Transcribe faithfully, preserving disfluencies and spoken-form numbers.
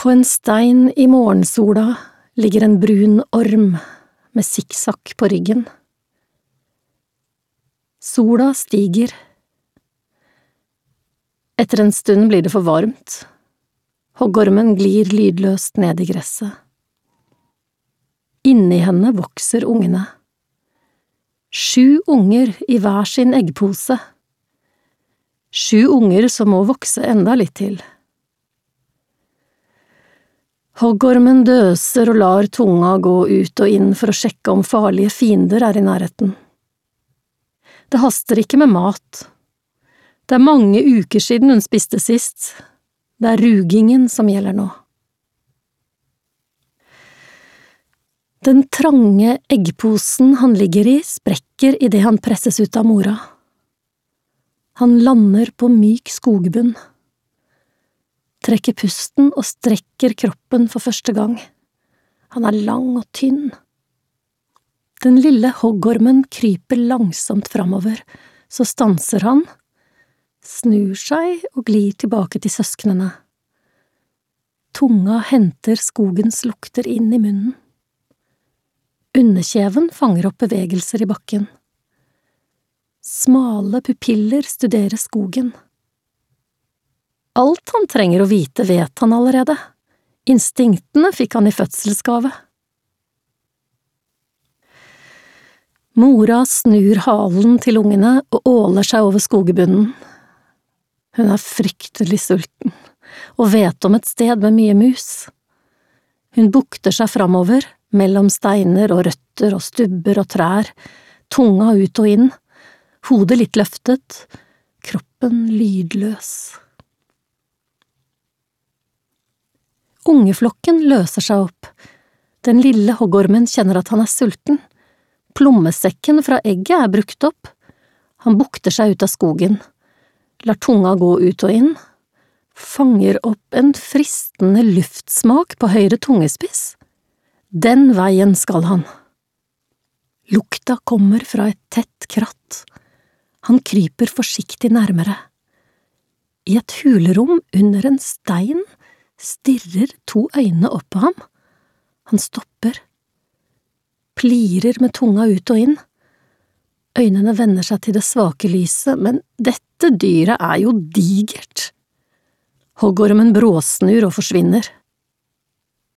På en stein i morgensola ligger en brun orm med sikksakk på ryggen. Sola stiger. Etter en stund blir det for varmt. Hoggormen glir lydløst ned i gresset. Inni henne vokser ungene. Sju unger i hver sin eggpose. Sju unger som må vokse enda litt til. Hoggormen døser og lar tunga gå ut og inn for å sjekke om farlige fiender er i nærheten. Det haster ikke med mat. Det er mange uker siden hun spiste sist. Det er rugingen som gjelder nå. Den trange eggposen han ligger i sprekker i det han presses ut av mora. Han lander på myk skogbunn. Trekker pusten og strekker kroppen for første gang. Han er lang og tynn. Den lille hoggormen kryper langsomt framover, så stanser han, snur seg og glir tilbake til søsknene. Tunga henter skogens lukter inn i munnen. Underkjeven fanger opp bevegelser i bakken. Smale pupiller studerer skogen. Alt han trenger å vite vet han allerede. Instinktene fikk han i fødselsgave. Mora snur halen til ungene og åler seg over skogebunnen. Hun er fryktelig sulten, og vet om et sted med mye mus. Hun bukter seg framover, mellom steiner og røtter og stubber og trær, tunga ut og inn, hodet litt løftet, kroppen lydløs. Ungeflokken løser seg opp. Den lille hoggormen kjenner at han er sulten. Plommesekken fra egget er brukt opp. Han bukter seg ut av skogen, lar tunga gå ut og inn, fanger opp en fristende luftsmak på høyre tungespiss. Den veien skal han. Lukta kommer fra et tett kratt. Han kryper forsiktig nærmere. I et hulerom under en stein stirrer to øyne opp på ham. Han stopper. Plirer med tunga ut og inn. Øynene vender seg til det svake lyset, men dette dyret er jo digert. Hoggormen bråsnur og forsvinner.